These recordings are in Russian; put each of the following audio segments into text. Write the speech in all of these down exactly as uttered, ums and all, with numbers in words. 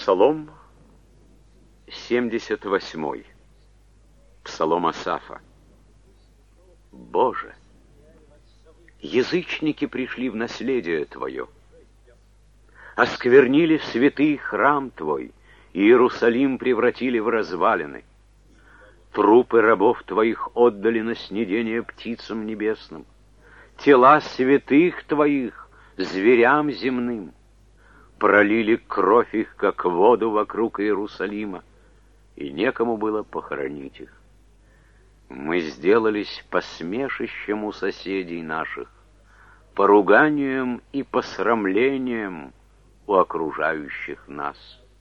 Псалом семьдесят восьмой. Псалом Асафа. Боже, язычники пришли в наследие Твое, осквернили святый храм Твой, и Иерусалим превратили в развалины. Трупы рабов Твоих отдали на снедение птицам небесным, тела святых Твоих зверям земным. Пролили кровь их, как воду вокруг Иерусалима, и некому было похоронить их. Мы сделались посмешищем у соседей наших, поруганием и посрамлением у окружающих нас.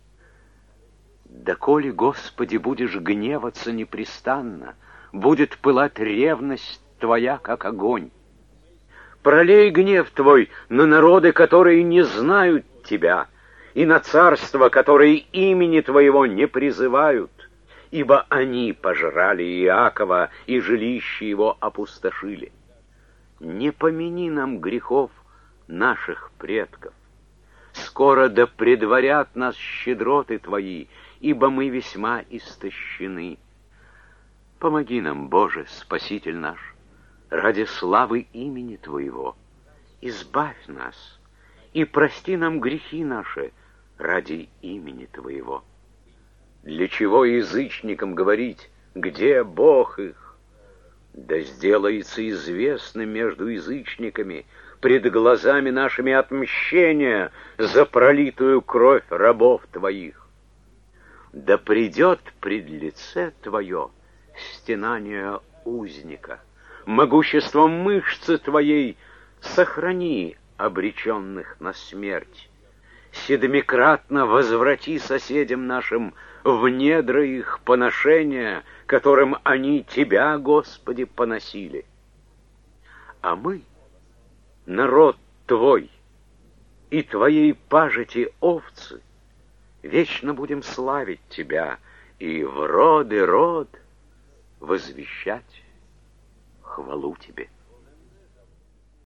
Доколе, Господи, будешь гневаться непрестанно, будет пылать ревность Твоя, как огонь. Пролей гнев Твой на народы, которые не знают Тебя, и на царства, которые имени Твоего не призывают, ибо они пожрали Иакова, и жилище его опустошили. Не помяни нам грехов наших предков. Скоро да предварят нас щедроты Твои, ибо мы весьма истощены. Помоги нам, Боже, Спаситель наш, ради славы имени Твоего. Избавь нас и прости нам грехи наши ради имени Твоего. Для чего язычникам говорить, где Бог их? Да сделается известным между язычниками пред глазами нашими отмщение за пролитую кровь рабов Твоих. Да придет пред лице Твое стенание узника, могуществом мышцы Твоей сохрани обреченных на смерть. Седмикратно возврати соседям нашим в недра их поношения, которым они Тебя, Господи, поносили. А мы, народ Твой, и Твоей пажити овцы, вечно будем славить Тебя и в род и род возвещать хвалу Тебе.